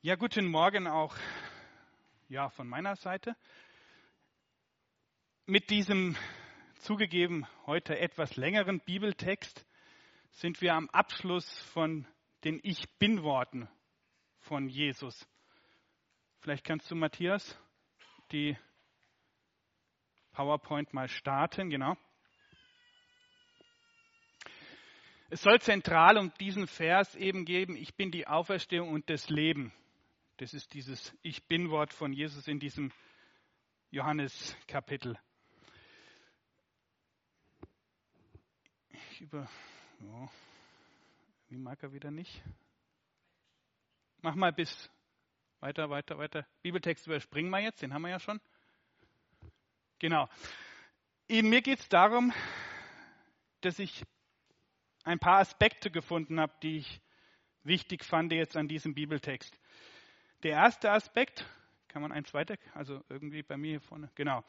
Ja, guten Morgen auch von meiner Seite. Mit diesem zugegeben heute etwas längeren Bibeltext sind wir am Abschluss von den Ich-Bin-Worten von Jesus. Vielleicht kannst du, Matthias, die PowerPoint mal starten, genau. Es soll zentral um diesen Vers eben geben, ich bin die Auferstehung und das Leben. Das ist dieses Ich-Bin-Wort von Jesus in diesem Johannes-Kapitel. Wie mag er wieder nicht? Mach mal bis weiter. Bibeltext überspringen wir jetzt, den haben wir ja schon. Genau. Mir geht es darum, dass ich ein paar Aspekte gefunden habe, die ich wichtig fand jetzt an diesem Bibeltext. Der erste Aspekt, kann man eins weiter, also irgendwie bei mir hier vorne, genau.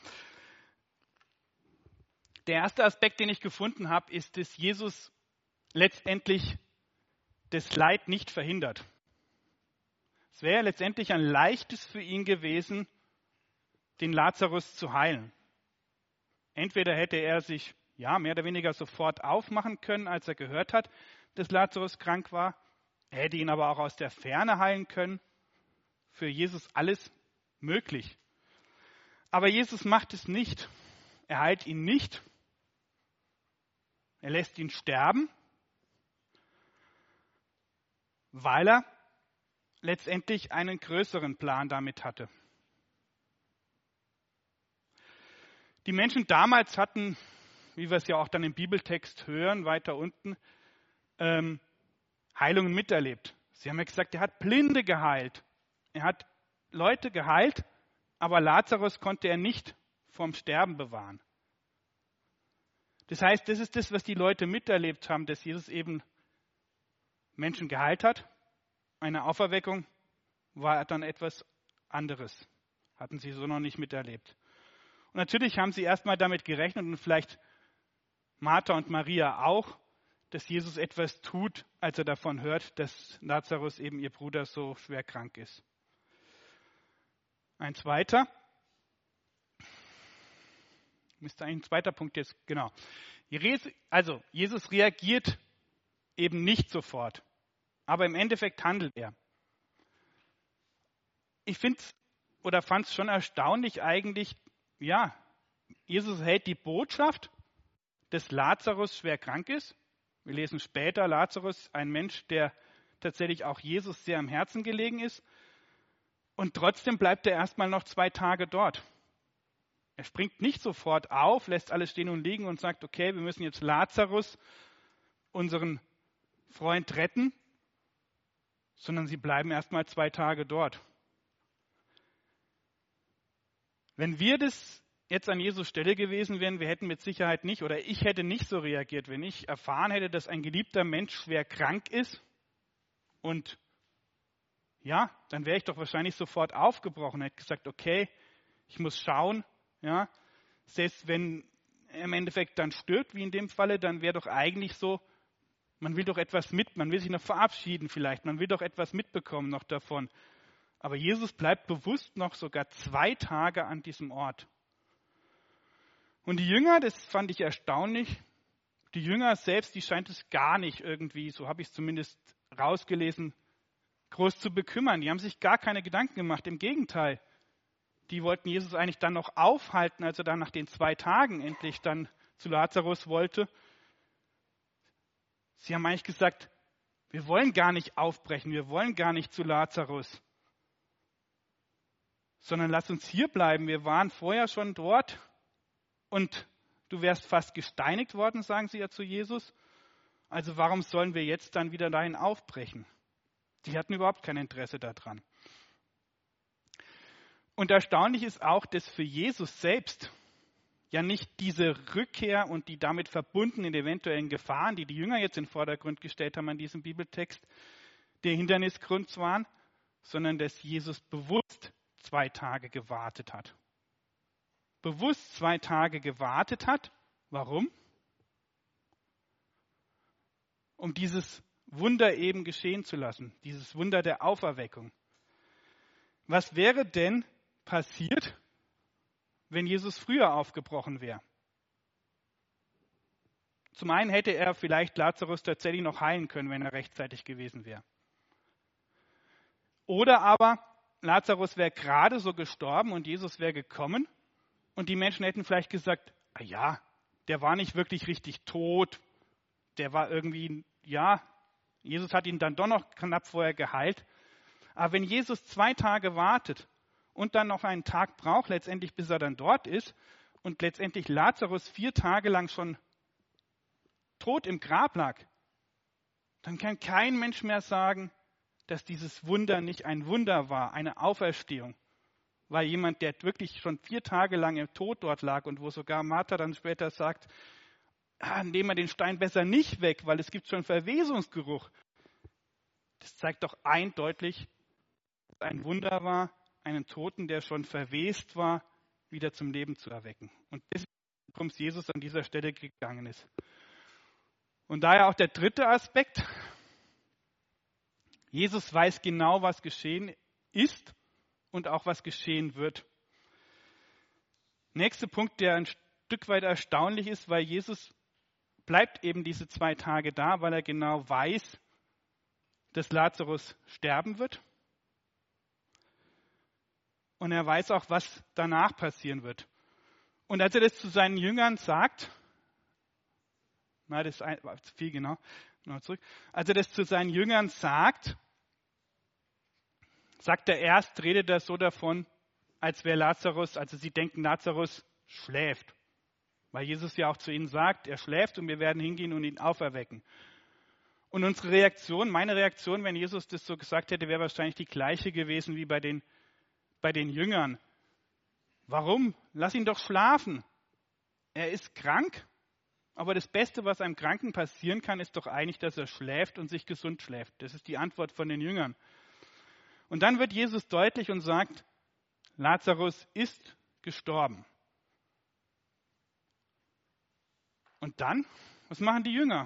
Der erste Aspekt, den ich gefunden habe, ist, dass Jesus letztendlich das Leid nicht verhindert. Es wäre letztendlich ein leichtes für ihn gewesen, den Lazarus zu heilen. Entweder hätte er sich mehr oder weniger sofort aufmachen können, als er gehört hat, dass Lazarus krank war. Er hätte ihn aber auch aus der Ferne heilen können. Für Jesus alles möglich. Aber Jesus macht es nicht. Er heilt ihn nicht. Er lässt ihn sterben, weil er letztendlich einen größeren Plan damit hatte. Die Menschen damals hatten, wie wir es ja auch dann im Bibeltext hören, weiter unten, Heilungen miterlebt. Sie haben ja gesagt, er hat Blinde geheilt. Er hat Leute geheilt, aber Lazarus konnte er nicht vom Sterben bewahren. Das heißt, das ist das, was die Leute miterlebt haben, dass Jesus eben Menschen geheilt hat. Eine Auferweckung war dann etwas anderes. Hatten sie so noch nicht miterlebt. Und natürlich haben sie erstmal damit gerechnet und vielleicht Martha und Maria auch, dass Jesus etwas tut, als er davon hört, dass Lazarus eben ihr Bruder so schwer krank ist. Ein zweiter Punkt jetzt, genau. Also, Jesus reagiert eben nicht sofort, aber im Endeffekt handelt er. Ich fand es schon erstaunlich eigentlich, Jesus hält die Botschaft, dass Lazarus schwer krank ist. Wir lesen später, Lazarus, ein Mensch, der tatsächlich auch Jesus sehr am Herzen gelegen ist. Und trotzdem bleibt er erstmal noch 2 Tage dort. Er springt nicht sofort auf, lässt alles stehen und liegen und sagt, okay, wir müssen jetzt Lazarus, unseren Freund, retten, sondern sie bleiben erstmal 2 Tage dort. Wenn wir das jetzt an Jesus Stelle gewesen wären, wir hätten mit Sicherheit nicht, oder ich hätte nicht so reagiert, wenn ich erfahren hätte, dass ein geliebter Mensch schwer krank ist und dann wäre ich doch wahrscheinlich sofort aufgebrochen, hätte gesagt, okay, ich muss schauen, selbst wenn er im Endeffekt dann stirbt, wie in dem Falle, dann wäre doch eigentlich so, man will doch etwas man will sich noch verabschieden vielleicht, man will doch etwas mitbekommen noch davon. Aber Jesus bleibt bewusst noch sogar 2 Tage an diesem Ort. Und die Jünger, das fand ich erstaunlich, die Jünger selbst, die scheint es gar nicht irgendwie, so habe ich es zumindest rausgelesen, groß zu bekümmern. Die haben sich gar keine Gedanken gemacht. Im Gegenteil, die wollten Jesus eigentlich dann noch aufhalten, als er dann nach den 2 Tagen endlich dann zu Lazarus wollte. Sie haben eigentlich gesagt, wir wollen gar nicht aufbrechen, wir wollen gar nicht zu Lazarus, sondern lass uns hier bleiben. Wir waren vorher schon dort und du wärst fast gesteinigt worden, sagen sie ja zu Jesus. Also warum sollen wir jetzt dann wieder dahin aufbrechen? Die hatten überhaupt kein Interesse daran. Und erstaunlich ist auch, dass für Jesus selbst ja nicht diese Rückkehr und die damit verbundenen eventuellen Gefahren, die die Jünger jetzt in den Vordergrund gestellt haben an diesem Bibeltext, der Hindernisgrund waren, sondern dass Jesus bewusst 2 Tage gewartet hat. Bewusst 2 Tage gewartet hat. Warum? Um dieses Wunder eben geschehen zu lassen, dieses Wunder der Auferweckung. Was wäre denn passiert, wenn Jesus früher aufgebrochen wäre? Zum einen hätte er vielleicht Lazarus tatsächlich noch heilen können, wenn er rechtzeitig gewesen wäre. Oder aber Lazarus wäre gerade so gestorben und Jesus wäre gekommen und die Menschen hätten vielleicht gesagt, ah ja, der war nicht wirklich richtig tot, der war irgendwie, ja, Jesus hat ihn dann doch noch knapp vorher geheilt. Aber wenn Jesus 2 Tage wartet und dann noch einen Tag braucht, letztendlich bis er dann dort ist und letztendlich Lazarus 4 Tage lang schon tot im Grab lag, dann kann kein Mensch mehr sagen, dass dieses Wunder nicht ein Wunder war, eine Auferstehung. Weil jemand, der wirklich schon 4 Tage lang im Tod dort lag und wo sogar Martha dann später sagt, nehmen wir den Stein besser nicht weg, weil es gibt schon Verwesungsgeruch. Das zeigt doch eindeutig, dass es ein Wunder war, einen Toten, der schon verwest war, wieder zum Leben zu erwecken. Und deswegen, worum es Jesus an dieser Stelle gegangen ist. Und daher auch der dritte Aspekt. Jesus weiß genau, was geschehen ist und auch was geschehen wird. Nächster Punkt, der ein Stück weit erstaunlich ist, weil Jesus bleibt eben diese 2 Tage da, weil er genau weiß, dass Lazarus sterben wird. Und er weiß auch, was danach passieren wird. Und als er das zu seinen Jüngern sagt, das war zu viel, genau. Noch zurück. Als er das zu seinen Jüngern sagt, sagt er erst, redet er so davon, als wäre Lazarus, also sie denken, Lazarus schläft. Weil Jesus ja auch zu ihnen sagt, er schläft und wir werden hingehen und ihn auferwecken. Und unsere Reaktion, meine Reaktion, wenn Jesus das so gesagt hätte, wäre wahrscheinlich die gleiche gewesen wie bei den Jüngern. Warum? Lass ihn doch schlafen. Er ist krank. Aber das Beste, was einem Kranken passieren kann, ist doch eigentlich, dass er schläft und sich gesund schläft. Das ist die Antwort von den Jüngern. Und dann wird Jesus deutlich und sagt, Lazarus ist gestorben. Und dann, was machen die Jünger?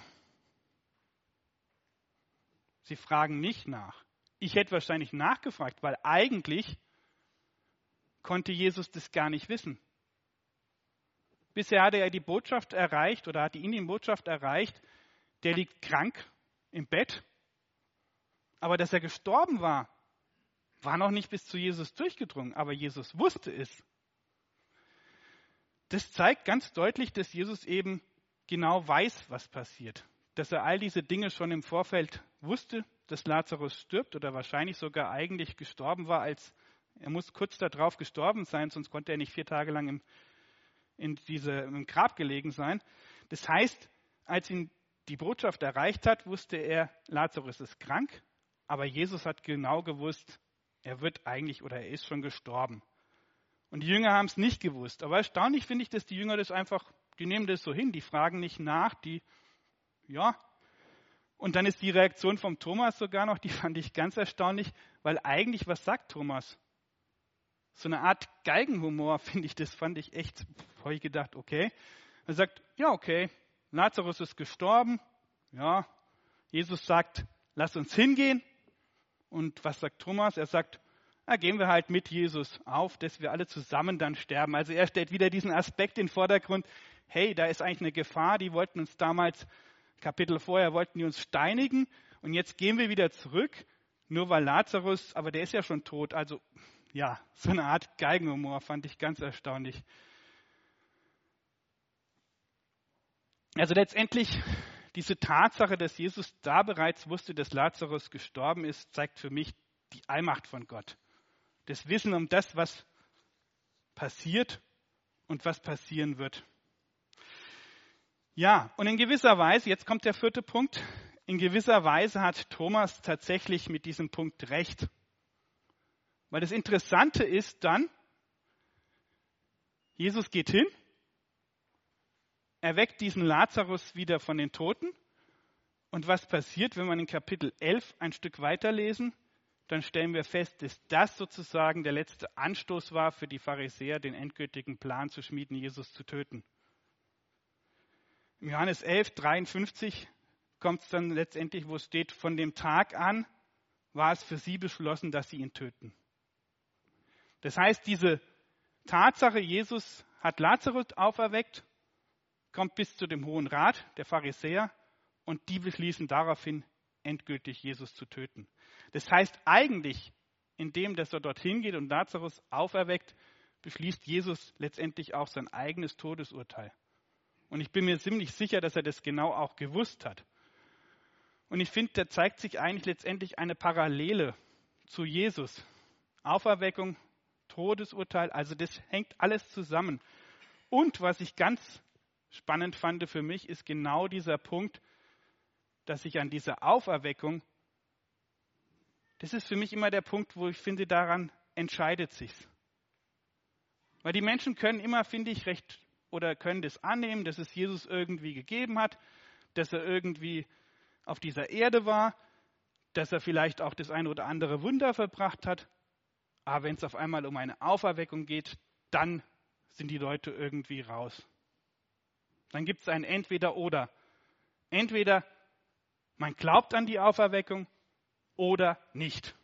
Sie fragen nicht nach. Ich hätte wahrscheinlich nachgefragt, weil eigentlich konnte Jesus das gar nicht wissen. Bisher hatte er die Botschaft erreicht oder hatte ihn die Botschaft erreicht, der liegt krank im Bett. Aber dass er gestorben war, war noch nicht bis zu Jesus durchgedrungen. Aber Jesus wusste es. Das zeigt ganz deutlich, dass Jesus eben genau weiß, was passiert. Dass er all diese Dinge schon im Vorfeld wusste, dass Lazarus stirbt oder wahrscheinlich sogar eigentlich gestorben war, er muss kurz darauf gestorben sein, sonst konnte er nicht 4 Tage lang im Grab gelegen sein. Das heißt, als ihn die Botschaft erreicht hat, wusste er, Lazarus ist krank, aber Jesus hat genau gewusst, er wird eigentlich oder er ist schon gestorben. Und die Jünger haben es nicht gewusst. Aber erstaunlich finde ich, dass die Jünger das einfach, die nehmen das so hin, die fragen nicht nach, ja. Und dann ist die Reaktion vom Thomas sogar noch, die fand ich ganz erstaunlich, weil eigentlich, was sagt Thomas? So eine Art Geigenhumor, finde ich, das fand ich echt, habe ich gedacht, okay. Er sagt, ja, okay, Lazarus ist gestorben, ja. Jesus sagt, lass uns hingehen. Und was sagt Thomas? Er sagt, gehen wir halt mit Jesus auf, dass wir alle zusammen dann sterben. Also er stellt wieder diesen Aspekt in den Vordergrund, hey, da ist eigentlich eine Gefahr, die wollten uns damals, Kapitel vorher, wollten die uns steinigen und jetzt gehen wir wieder zurück, nur weil Lazarus, aber der ist ja schon tot, also ja, so eine Art Geigenhumor fand ich ganz erstaunlich. Also letztendlich, diese Tatsache, dass Jesus da bereits wusste, dass Lazarus gestorben ist, zeigt für mich die Allmacht von Gott. Das Wissen um das, was passiert und was passieren wird. Ja, und in gewisser Weise, jetzt kommt der 4. Punkt, in gewisser Weise hat Thomas tatsächlich mit diesem Punkt recht. Weil das Interessante ist dann, Jesus geht hin, er weckt diesen Lazarus wieder von den Toten. Und was passiert, wenn wir in Kapitel 11 ein Stück weiterlesen? Dann stellen wir fest, dass das sozusagen der letzte Anstoß war für die Pharisäer, den endgültigen Plan zu schmieden, Jesus zu töten. Im Johannes 11, 53 kommt es dann letztendlich, wo es steht, von dem Tag an war es für sie beschlossen, dass sie ihn töten. Das heißt, diese Tatsache, Jesus hat Lazarus auferweckt, kommt bis zu dem Hohen Rat der Pharisäer und die beschließen daraufhin, endgültig Jesus zu töten. Das heißt eigentlich, indem dass er dorthin geht und Lazarus auferweckt, beschließt Jesus letztendlich auch sein eigenes Todesurteil. Und ich bin mir ziemlich sicher, dass er das genau auch gewusst hat. Und ich finde, da zeigt sich eigentlich letztendlich eine Parallele zu Jesus. Auferweckung, Todesurteil, also das hängt alles zusammen. Und was ich ganz spannend fand für mich, ist genau dieser Punkt, dass ich an dieser Auferweckung, das ist für mich immer der Punkt, wo ich finde, daran entscheidet sich's. Weil die Menschen können immer, finde ich, recht oder können das annehmen, dass es Jesus irgendwie gegeben hat, dass er irgendwie auf dieser Erde war, dass er vielleicht auch das eine oder andere Wunder verbracht hat. Aber wenn es auf einmal um eine Auferweckung geht, dann sind die Leute irgendwie raus. Dann gibt es ein Entweder-Oder. Entweder man glaubt an die Auferweckung oder nicht.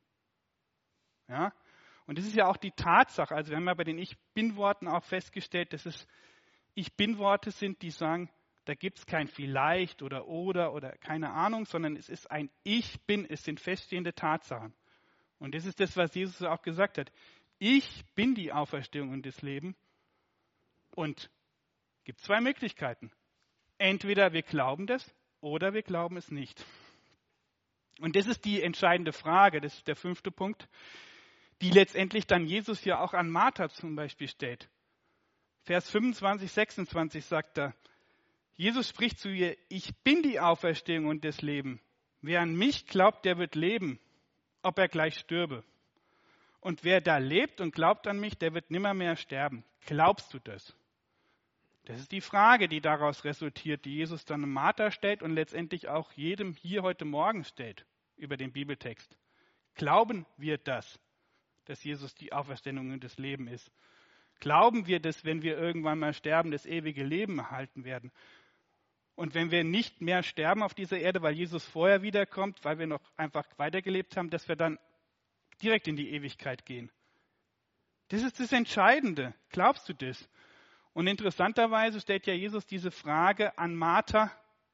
Ja? Und das ist ja auch die Tatsache. Also wir haben ja bei den Ich-Bin-Worten auch festgestellt, dass es Ich-Bin-Worte sind, die sagen, da gibt es kein Vielleicht oder keine Ahnung, sondern es ist ein Ich bin, es sind feststehende Tatsachen. Und das ist das, was Jesus auch gesagt hat. Ich bin die Auferstehung und das Leben. Und es gibt zwei Möglichkeiten. Entweder wir glauben das oder wir glauben es nicht. Und das ist die entscheidende Frage, das ist der 5. Punkt, die letztendlich dann Jesus ja auch an Martha zum Beispiel stellt. Vers 25, 26 sagt er, Jesus spricht zu ihr, ich bin die Auferstehung und das Leben. Wer an mich glaubt, der wird leben, ob er gleich stürbe. Und wer da lebt und glaubt an mich, der wird nimmermehr sterben. Glaubst du das? Das ist die Frage, die daraus resultiert, die Jesus dann Martha stellt und letztendlich auch jedem hier heute Morgen stellt über den Bibeltext. Glauben wir das, dass Jesus die Auferstehung und das Leben ist? Glauben wir das, wenn wir irgendwann mal sterben, das ewige Leben erhalten werden? Und wenn wir nicht mehr sterben auf dieser Erde, weil Jesus vorher wiederkommt, weil wir noch einfach weitergelebt haben, dass wir dann direkt in die Ewigkeit gehen. Das ist das Entscheidende. Glaubst du das? Und interessanterweise stellt ja Jesus diese Frage an Martha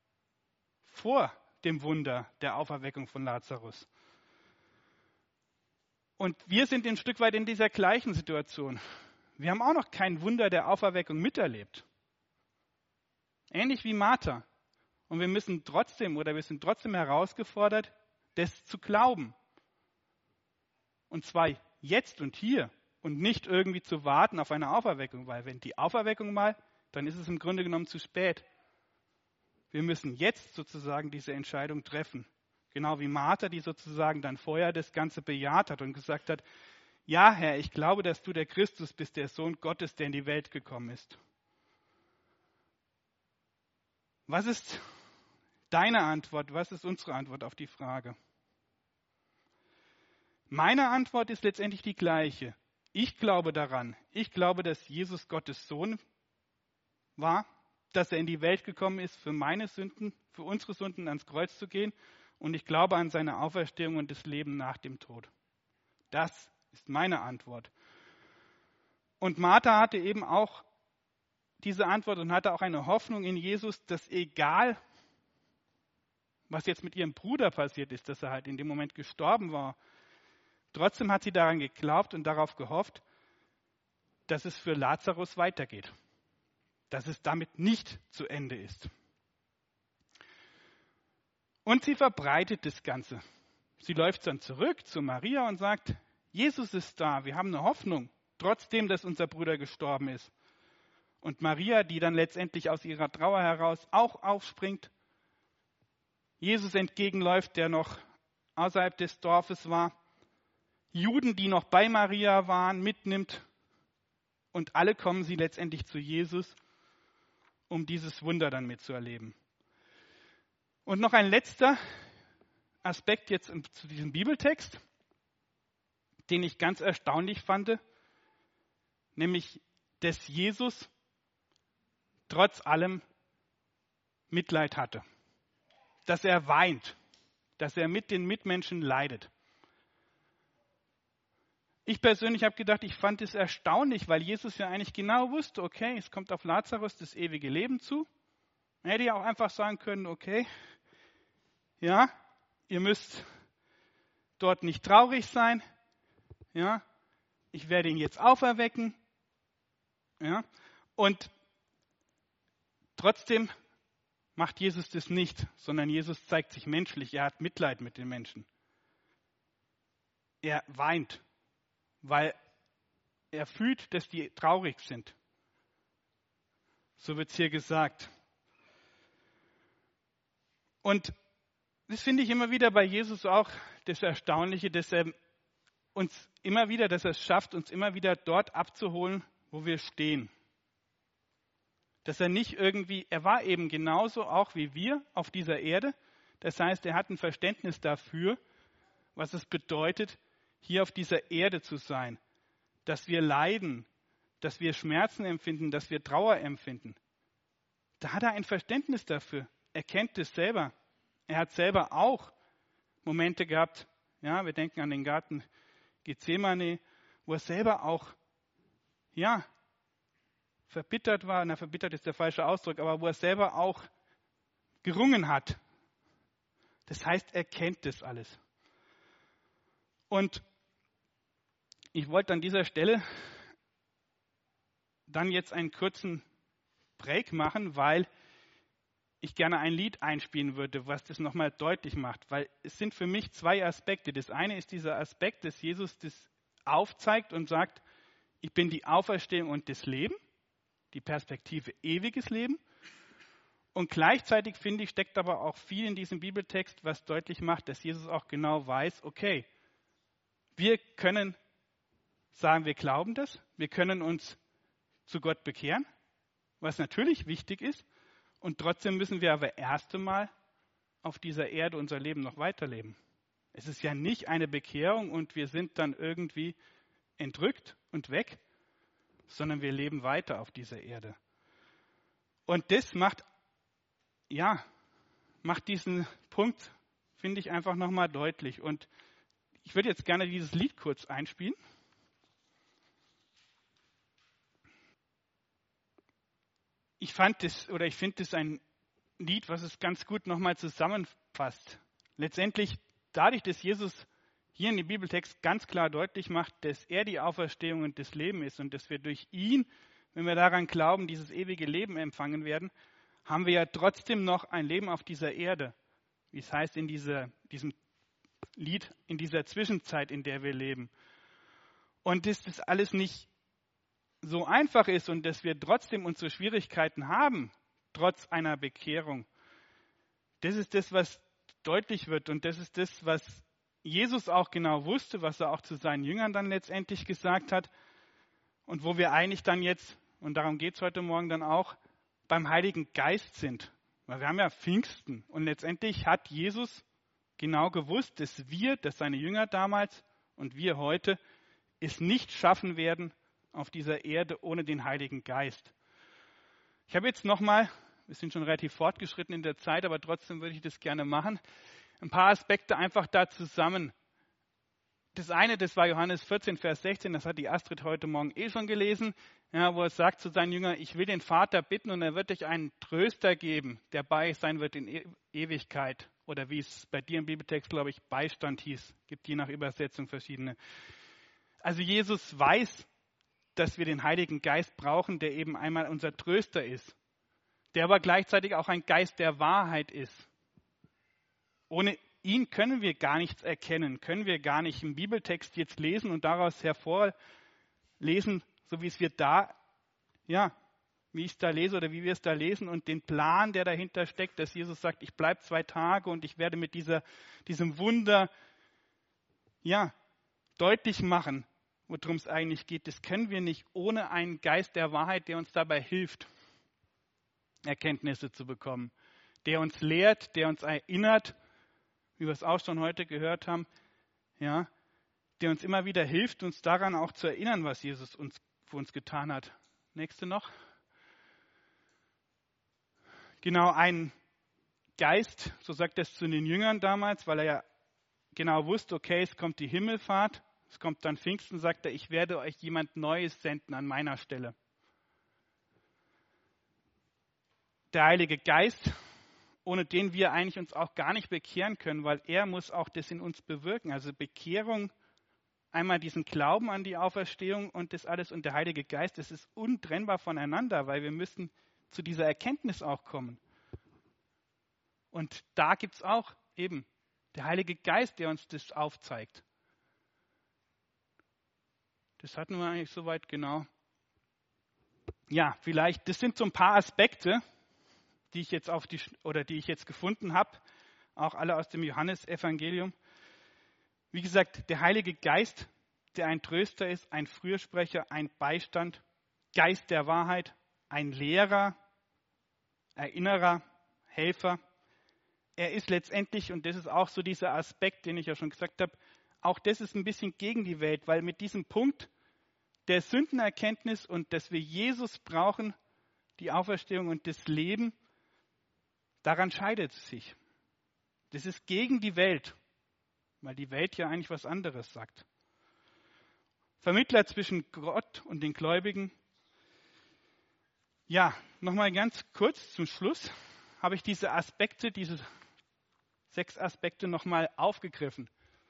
vor dem Wunder der Auferweckung von Lazarus. Und wir sind ein Stück weit in dieser gleichen Situation. Wir haben auch noch kein Wunder der Auferweckung miterlebt. Ähnlich wie Martha. Und wir sind trotzdem herausgefordert, das zu glauben. Und zwar jetzt und hier und nicht irgendwie zu warten auf eine Auferweckung, weil wenn die Auferweckung mal, dann ist es im Grunde genommen zu spät. Wir müssen jetzt sozusagen diese Entscheidung treffen. Genau wie Martha, die sozusagen dann vorher das Ganze bejaht hat und gesagt hat, ja Herr, ich glaube, dass du der Christus bist, der Sohn Gottes, der in die Welt gekommen ist. Was ist deine Antwort? Was ist unsere Antwort auf die Frage? Meine Antwort ist letztendlich die gleiche. Ich glaube daran. Ich glaube, dass Jesus Gottes Sohn war, dass er in die Welt gekommen ist, für meine Sünden, für unsere Sünden ans Kreuz zu gehen. Und ich glaube an seine Auferstehung und das Leben nach dem Tod. Das ist meine Antwort. Und Martha hatte eben auch diese Antwort und hatte auch eine Hoffnung in Jesus, dass egal, was jetzt mit ihrem Bruder passiert ist, dass er halt in dem Moment gestorben war, trotzdem hat sie daran geglaubt und darauf gehofft, dass es für Lazarus weitergeht. Dass es damit nicht zu Ende ist. Und sie verbreitet das Ganze. Sie läuft dann zurück zu Maria und sagt, Jesus ist da, wir haben eine Hoffnung, trotzdem, dass unser Bruder gestorben ist. Und Maria, die dann letztendlich aus ihrer Trauer heraus auch aufspringt, Jesus entgegenläuft, der noch außerhalb des Dorfes war, Juden, die noch bei Maria waren, mitnimmt und alle kommen sie letztendlich zu Jesus, um dieses Wunder dann mitzuerleben. Und noch ein letzter Aspekt jetzt zu diesem Bibeltext, den ich ganz erstaunlich fand, nämlich, dass Jesus trotz allem Mitleid hatte, dass er weint, dass er mit den Mitmenschen leidet. Ich persönlich habe gedacht, ich fand es erstaunlich, weil Jesus ja eigentlich genau wusste, okay, es kommt auf Lazarus das ewige Leben zu. Er hätte ja auch einfach sagen können, okay, ja, ihr müsst dort nicht traurig sein, ja, ich werde ihn jetzt auferwecken, ja, und trotzdem macht Jesus das nicht, sondern Jesus zeigt sich menschlich, er hat Mitleid mit den Menschen. Er weint, weil er fühlt, dass die traurig sind. So wird es hier gesagt. Und das finde ich immer wieder bei Jesus auch das Erstaunliche, dass er es schafft, uns immer wieder dort abzuholen, wo wir stehen. Dass er nicht irgendwie, er war eben genauso auch wie wir auf dieser Erde. Das heißt, er hat ein Verständnis dafür, was es bedeutet, hier auf dieser Erde zu sein. Dass wir leiden, dass wir Schmerzen empfinden, dass wir Trauer empfinden. Da hat er ein Verständnis dafür. Er kennt es selber. Er hat selber auch Momente gehabt, ja, wir denken an den Garten Gethsemane, wo er selber auch, ja, verbittert war, verbittert ist der falsche Ausdruck, aber wo er selber auch gerungen hat. Das heißt, er kennt das alles. Und ich wollte an dieser Stelle dann jetzt einen kurzen Break machen, weil ich gerne ein Lied einspielen würde, was das nochmal deutlich macht. Weil es sind für mich zwei Aspekte. Das eine ist dieser Aspekt, dass Jesus das aufzeigt und sagt, ich bin die Auferstehung und das Leben, die Perspektive ewiges Leben. Und gleichzeitig, finde ich, steckt aber auch viel in diesem Bibeltext, was deutlich macht, dass Jesus auch genau weiß, okay, wir können sagen, wir glauben das, wir können uns zu Gott bekehren, was natürlich wichtig ist. Und trotzdem müssen wir aber erst einmal auf dieser Erde unser Leben noch weiterleben. Es ist ja nicht eine Bekehrung und wir sind dann irgendwie entrückt und weg, sondern wir leben weiter auf dieser Erde. Und das macht diesen Punkt, finde ich, einfach nochmal deutlich. Und ich würde jetzt gerne dieses Lied kurz einspielen. Ich finde es ein Lied, was es ganz gut nochmal zusammenfasst. Letztendlich dadurch, dass Jesus hier in dem Bibeltext ganz klar deutlich macht, dass er die Auferstehung und das Leben ist und dass wir durch ihn, wenn wir daran glauben, dieses ewige Leben empfangen werden, haben wir ja trotzdem noch ein Leben auf dieser Erde. Wie es heißt in diesem Lied, in dieser Zwischenzeit, in der wir leben. Und dass das alles nicht so einfach ist und dass wir trotzdem unsere Schwierigkeiten haben, trotz einer Bekehrung. Das ist das, was deutlich wird und das ist das, was Jesus auch genau wusste, was er auch zu seinen Jüngern dann letztendlich gesagt hat und wo wir eigentlich dann jetzt, und darum geht es heute Morgen dann auch, beim Heiligen Geist sind. Weil wir haben ja Pfingsten und letztendlich hat Jesus genau gewusst, dass seine Jünger damals und wir heute es nicht schaffen werden auf dieser Erde ohne den Heiligen Geist. Ich habe jetzt nochmal, wir sind schon relativ fortgeschritten in der Zeit, aber trotzdem würde ich das gerne machen, ein paar Aspekte einfach da zusammen. Das eine, das war Johannes 14, Vers 16, das hat die Astrid heute Morgen schon gelesen, ja, wo er sagt zu seinen Jüngern, ich will den Vater bitten und er wird euch einen Tröster geben, der bei euch sein wird in Ewigkeit. Oder wie es bei dir im Bibeltext, glaube ich, Beistand hieß. Gibt je nach Übersetzung verschiedene. Also Jesus weiß, dass wir den Heiligen Geist brauchen, der eben einmal unser Tröster ist, der aber gleichzeitig auch ein Geist der Wahrheit ist. Ohne ihn können wir gar nichts erkennen, können wir gar nicht im Bibeltext jetzt lesen und daraus hervorlesen, so wie es wir da, wie ich es da lese oder wie wir es da lesen und den Plan, der dahinter steckt, dass Jesus sagt, ich bleibe 2 Tage und ich werde mit diesem Wunder, deutlich machen, worum es eigentlich geht. Das können wir nicht ohne einen Geist der Wahrheit, der uns dabei hilft, Erkenntnisse zu bekommen, der uns lehrt, der uns erinnert, wie wir es auch schon heute gehört haben, der uns immer wieder hilft, uns daran auch zu erinnern, was Jesus für uns getan hat. Nächste noch. Genau, ein Geist, so sagt er es zu den Jüngern damals, weil er ja genau wusste, okay, es kommt die Himmelfahrt, Es kommt dann Pfingsten, sagt er, ich werde euch jemand Neues senden an meiner Stelle. Der Heilige Geist, ohne den wir eigentlich uns auch gar nicht bekehren können, weil er muss auch das in uns bewirken. Also Bekehrung, einmal diesen Glauben an die Auferstehung und das alles und der Heilige Geist, das ist untrennbar voneinander, weil wir müssen zu dieser Erkenntnis auch kommen. Und da gibt es auch eben der Heilige Geist, der uns das aufzeigt. Das hatten wir eigentlich soweit genau. Ja, vielleicht, das sind so ein paar Aspekte, die ich jetzt gefunden habe, auch alle aus dem Johannesevangelium. Wie gesagt, der Heilige Geist, der ein Tröster ist, ein Fürsprecher, ein Beistand, Geist der Wahrheit, ein Lehrer, Erinnerer, Helfer. Er ist letztendlich, und das ist auch so dieser Aspekt, den ich ja schon gesagt habe, auch das ist ein bisschen gegen die Welt, weil mit diesem Punkt der Sündenerkenntnis und dass wir Jesus brauchen, die Auferstehung und das Leben, daran scheidet es sich. Das ist gegen die Welt, weil die Welt ja eigentlich was anderes sagt. Vermittler zwischen Gott und den Gläubigen. Ja, nochmal ganz kurz zum Schluss habe ich diese 6 Aspekte nochmal aufgegriffen.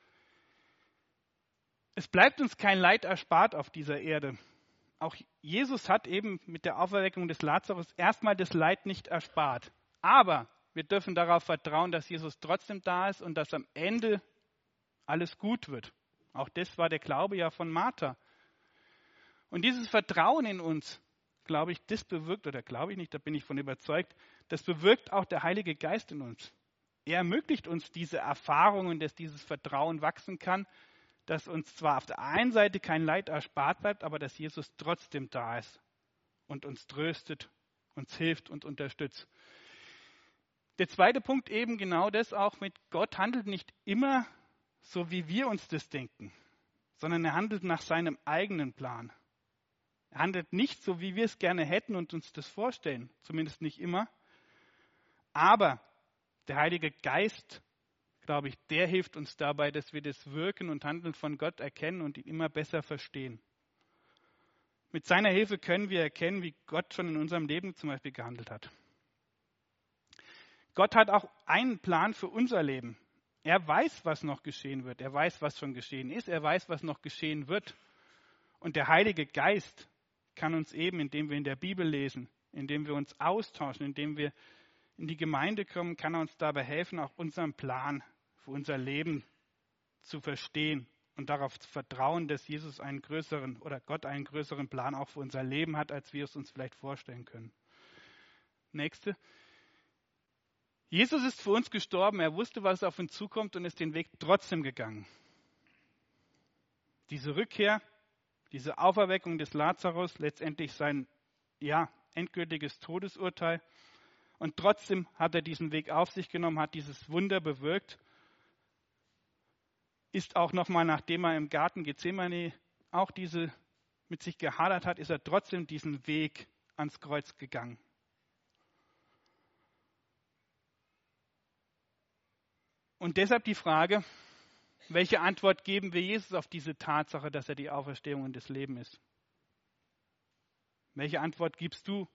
Es bleibt uns kein Leid erspart auf dieser Erde. Auch Jesus hat eben mit der Auferweckung des Lazarus erstmal das Leid nicht erspart. Aber wir dürfen darauf vertrauen, dass Jesus trotzdem da ist und dass am Ende alles gut wird. Auch das war der Glaube ja von Martha. Und dieses Vertrauen in uns, glaube ich, das bewirkt, oder glaube ich nicht, da bin ich von überzeugt, das bewirkt auch der Heilige Geist in uns. Er ermöglicht uns diese Erfahrungen, dass dieses Vertrauen wachsen kann, dass uns zwar auf der einen Seite kein Leid erspart bleibt, aber dass Jesus trotzdem da ist und uns tröstet, uns hilft und unterstützt. Der zweite Punkt eben genau das auch mit Gott handelt nicht immer so, wie wir uns das denken, sondern er handelt nach seinem eigenen Plan. Er handelt nicht so, wie wir es gerne hätten und uns das vorstellen, zumindest nicht immer. Aber der Heilige Geist, glaube ich, der hilft uns dabei, dass wir das Wirken und Handeln von Gott erkennen und ihn immer besser verstehen. Mit seiner Hilfe können wir erkennen, wie Gott schon in unserem Leben zum Beispiel gehandelt hat. Gott hat auch einen Plan für unser Leben. Er weiß, was noch geschehen wird. Er weiß, was schon geschehen ist. Er weiß, was noch geschehen wird. Und der Heilige Geist kann uns eben, indem wir in der Bibel lesen, indem wir uns austauschen, indem wir in die Gemeinde kommen, kann er uns dabei helfen, auch unseren Plan für unser Leben zu verstehen und darauf zu vertrauen, dass Jesus einen größeren oder Gott einen größeren Plan auch für unser Leben hat, als wir es uns vielleicht vorstellen können. Nächste. Jesus ist für uns gestorben, er wusste, was auf uns zukommt und ist den Weg trotzdem gegangen. Diese Rückkehr, diese Auferweckung des Lazarus, letztendlich sein endgültiges Todesurteil. Und trotzdem hat er diesen Weg auf sich genommen, hat dieses Wunder bewirkt, ist auch nochmal, nachdem er im Garten Gethsemane auch mit sich gehadert hat, ist er trotzdem diesen Weg ans Kreuz gegangen. Und deshalb die Frage, welche Antwort geben wir Jesus auf diese Tatsache, dass er die Auferstehung und das Leben ist? Welche Antwort gibst du?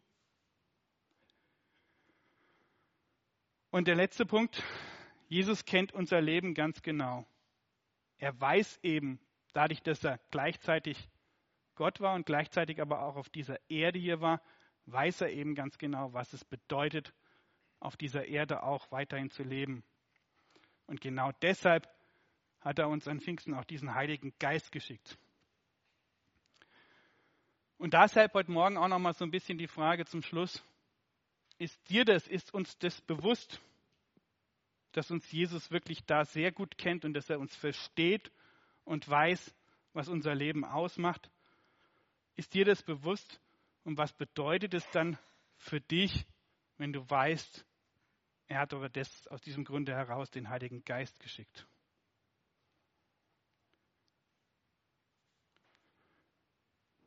Und der letzte Punkt, Jesus kennt unser Leben ganz genau. Er weiß eben, dadurch, dass er gleichzeitig Gott war und gleichzeitig aber auch auf dieser Erde hier war, weiß er eben ganz genau, was es bedeutet, auf dieser Erde auch weiterhin zu leben. Und genau deshalb hat er uns an Pfingsten auch diesen Heiligen Geist geschickt. Und deshalb heute Morgen auch nochmal so ein bisschen die Frage zum Schluss. Ist uns das bewusst, dass uns Jesus wirklich da sehr gut kennt und dass er uns versteht und weiß, was unser Leben ausmacht? Ist dir das bewusst? Und was bedeutet es dann für dich, wenn du weißt, er hat aber aus diesem Grunde heraus den Heiligen Geist geschickt?